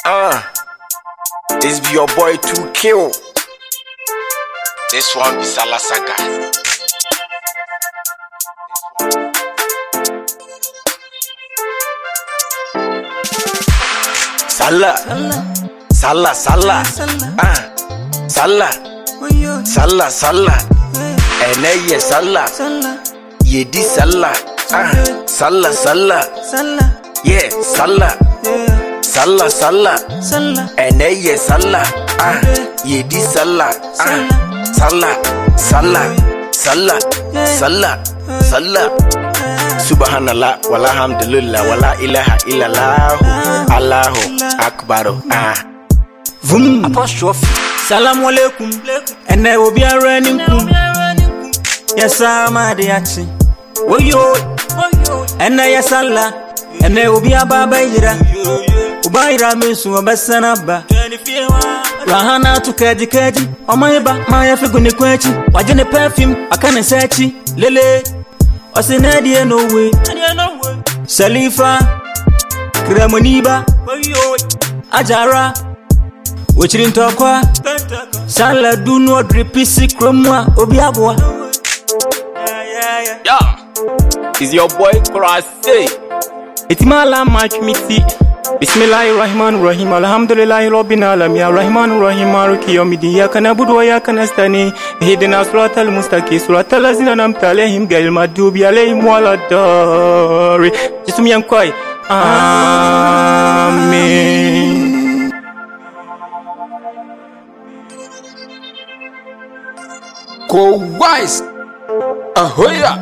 This be your boy 2Kill. This one be Salah Saga. Salah, Salah, Salah, Salah, Salah, Salah, Eneye Salah, Yedi Salah, Salah, Salah, yeah, Salah, Salah, Salah, Eneye Salah, Yedi Salah, Salah, Salah, Salah, Salah, Salah. Subhanallah, walhamdulillah, wala ilaha illallah, Allahu Akbar. Vum apostrophe. Salamu alaikum. Ene obi arani kum. Yasama de achi. Woyo. Ene yasalla. Ene obi ababa yira. Ubayira mesu obasana ba. Rahana tukaji kaji. Omayeba maya figuni kwechi. Wajene perfume akane sechi. Lele. Osinadi no way. Salifa Kramoniba Ajara Wichirin Tokwa Sala do not repisi kromwa Obiabwa. Yeah, is your boy Krasi. Itimala match miti. Bismillahirrahmanirrahim. Alhamdulillahi Rabbil Alamin. Arrahmanirrahim. Maliki yawmiddin. Iyyaka na'budu wa iyyaka nasta'in. Ihdinas siratal mustaqim. Siratal ladzina an'amta 'alaihim ghayril maghdubi 'alaihim waladdallin. Jisum yankwai. Amen. Go wise. Ahoya.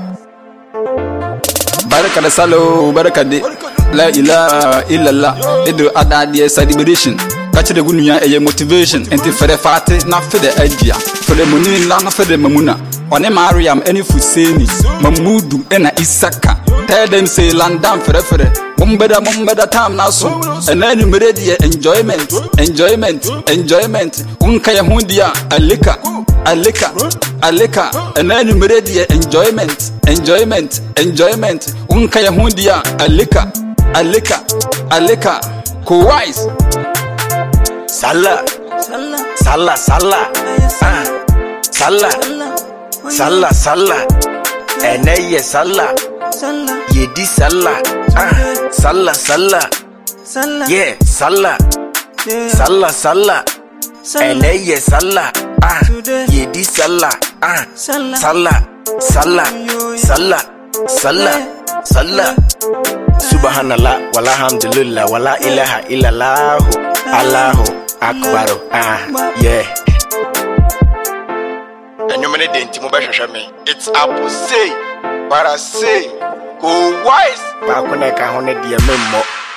Baraka da salo, baraka de. La ilaha illallah. Edo adadie celebration. Kache de gunuya eye motivation. Enti fere fate na fede agia. Fere muni la na fede mamuna. One Mariam eni fuseni. Mamudu ena Isaka. Tell them say land down fere. Mumbeda time na so. And then you made enjoyment. Unkaya hundia alika. And then you made enjoyment. Unkaya hundia alika. Kuwais. Salah, Eneye Salah, Yedi Salah, Salah, yeah, Salah, Eneye Salah, Yedi Salah, Salah. Subhanallah, walhamdulillah, wala ilaha illallah, Allahu Akbar. Yeah. And you many didn't move. It's Apple say, but I say, go wise. Bakuna kahone diamemo.